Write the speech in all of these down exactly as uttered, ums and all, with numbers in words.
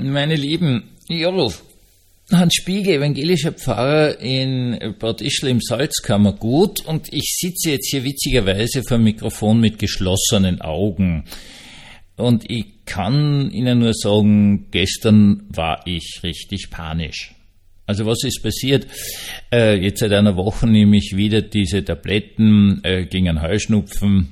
Meine Lieben, ja, Hans Spiegel, evangelischer Pfarrer in Bad Ischl im Salzkammergut, und ich sitze jetzt hier witzigerweise vor dem Mikrofon mit geschlossenen Augen. Und ich kann Ihnen nur sagen, gestern war ich richtig panisch. Also was ist passiert? Äh, jetzt seit einer Woche nehme ich wieder diese Tabletten äh, gegen einen Heuschnupfen,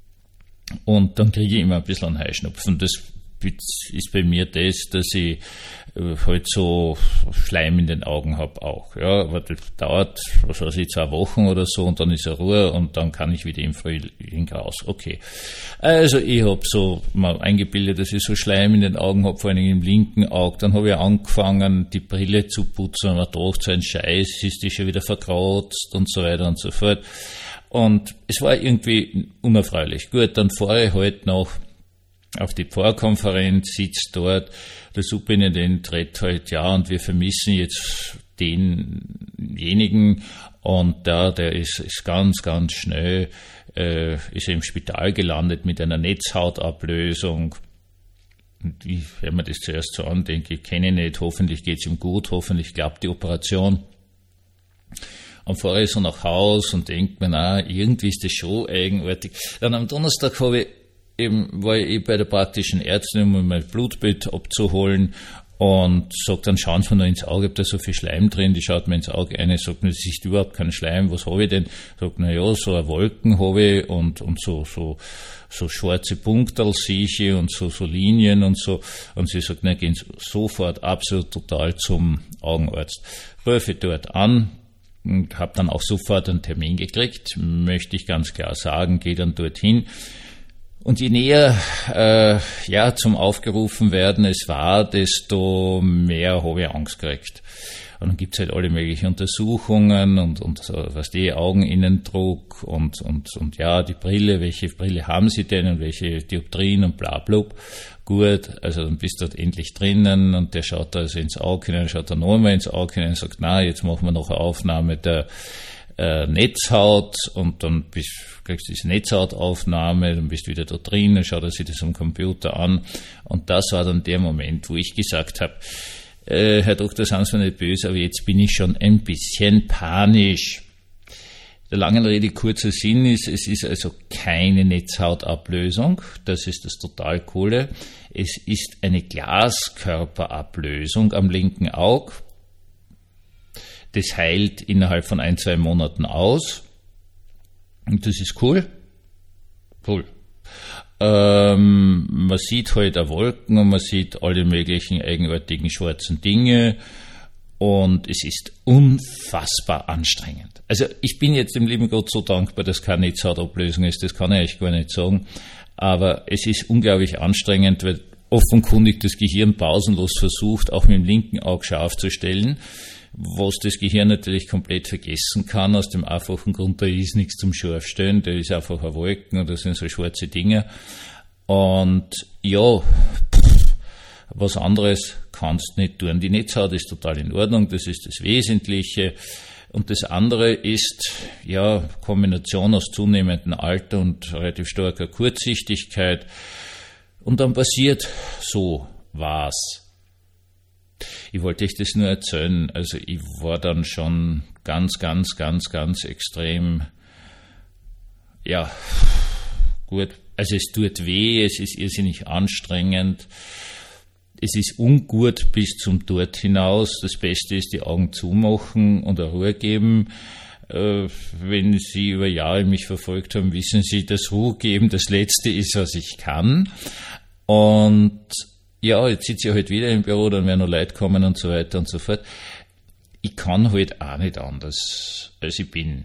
und dann kriege ich immer ein bisschen einen Heuschnupfen. Das ist bei mir das, dass ich äh, halt so Schleim in den Augen habe auch. Ja, aber das dauert, was weiß ich, zwei Wochen oder so, und dann ist er Ruhe, und dann kann ich wieder im Frühling raus. Okay. Also ich habe so mal eingebildet, dass ich so Schleim in den Augen habe, vor allem im linken Auge. Dann habe ich angefangen, die Brille zu putzen, und man dachte, so ein Scheiß, ist die schon wieder verkratzt und so weiter und so fort. Und es war irgendwie unerfreulich. Gut, dann fahre ich halt noch auf die Pfarrkonferenz, sitzt dort, der Superintendent redet halt, ja, und wir vermissen jetzt denjenigen, und da, der ist, ist ganz, ganz schnell, äh, ist er im Spital gelandet mit einer Netzhautablösung. Und ich höre mir das zuerst so an, denke ich, kenne ihn nicht, hoffentlich geht's ihm gut, hoffentlich klappt die Operation. Und fahre ich so nach Haus und denke mir, na, irgendwie ist das schon eigenartig. Dann am Donnerstag habe ich eben, war ich eh bei der praktischen Ärztin, um mein Blutbild abzuholen, und sagt dann, schauen Sie mir noch ins Auge, ob da so viel Schleim drin. Die schaut mir ins Auge ein, sagt mir, das ist überhaupt kein Schleim, was habe ich denn? Sagt, na ja, so eine Wolken habe ich, und, und so, so, so schwarze Punkte sehe ich, und so, so Linien und so. Und sie sagt, na, gehen Sie sofort absolut total zum Augenarzt. Rufe dort an, und habe dann auch sofort einen Termin gekriegt, möchte ich ganz klar sagen, gehe dann dorthin. Und je näher äh, ja zum Aufgerufen werden es war, desto mehr habe ich Angst gekriegt. Und dann gibt's halt alle möglichen Untersuchungen und, und so, was die Augeninnendruck und, und, und ja, die Brille, welche Brille haben Sie denn und welche Dioptrien und bla bla. Gut, also dann bist du dort endlich drinnen, und der schaut da also ins Auge hinein, schaut dann nochmal ins Auge hinein und sagt, na, jetzt machen wir noch eine Aufnahme der äh, Netzhaut, und dann bist, kriegst du diese Netzhautaufnahme, dann bist du wieder da drin, dann schaut er sich das am Computer an, und das war dann der Moment, wo ich gesagt habe, äh, Herr Doktor, seien Sie mir nicht böse, aber jetzt bin ich schon ein bisschen panisch. Der langen Rede kurzer Sinn ist, es ist also keine Netzhautablösung, das ist das total Coole. Es ist eine Glaskörperablösung am linken Auge. Das heilt innerhalb von ein, zwei Monaten aus. Und das ist cool. Cool. Ähm, man sieht halt auch Wolken, und man sieht alle möglichen eigenartigen schwarzen Dinge. Und es ist unfassbar anstrengend. Also ich bin jetzt dem lieben Gott so dankbar, dass keine Netzhautablösung ist, das kann ich eigentlich gar nicht sagen. Aber es ist unglaublich anstrengend, weil offenkundig das Gehirn pausenlos versucht, auch mit dem linken Auge scharf zu stellen, was das Gehirn natürlich komplett vergessen kann, aus dem einfachen Grund, da ist nichts zum Scharfstellen, da ist einfach ein Wolken, oder sind so schwarze Dinge. Und ja, was anderes kannst du nicht tun. Die Netzhaut ist total in Ordnung, das ist das Wesentliche. Und das andere ist, ja, Kombination aus zunehmendem Alter und relativ starker Kurzsichtigkeit. Und dann passiert so was. Ich wollte euch das nur erzählen. Also ich war dann schon ganz, ganz, ganz, ganz extrem, ja, gut. Also es tut weh, es ist irrsinnig anstrengend. Es ist ungut bis zum Dort hinaus. Das Beste ist, die Augen zumachen und eine Ruhe geben. Äh, wenn Sie über Jahre mich verfolgt haben, wissen Sie, dass Ruhe geben das Letzte ist, was ich kann. Und ja, jetzt sitze ich halt wieder im Büro, dann werden noch Leute kommen und so weiter und so fort. Ich kann halt auch nicht anders, als ich bin.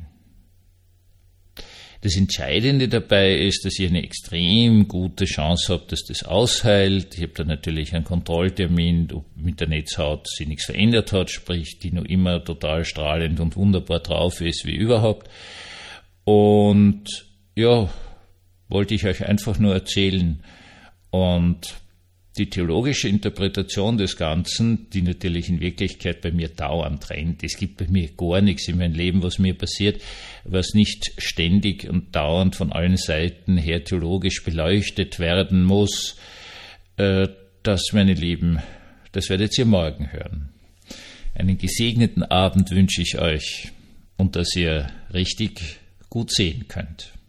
Das Entscheidende dabei ist, dass ich eine extrem gute Chance habe, dass das ausheilt. Ich habe da natürlich einen Kontrolltermin, ob mit der Netzhaut sich nichts verändert hat, sprich, die noch immer total strahlend und wunderbar drauf ist wie überhaupt. Und ja, wollte ich euch einfach nur erzählen. Und die theologische Interpretation des Ganzen, die natürlich in Wirklichkeit bei mir dauernd rennt. Es gibt bei mir gar nichts in meinem Leben, was mir passiert, was nicht ständig und dauernd von allen Seiten her theologisch beleuchtet werden muss. Das, meine Lieben, das werdet ihr morgen hören. Einen gesegneten Abend wünsche ich euch und dass ihr richtig gut sehen könnt.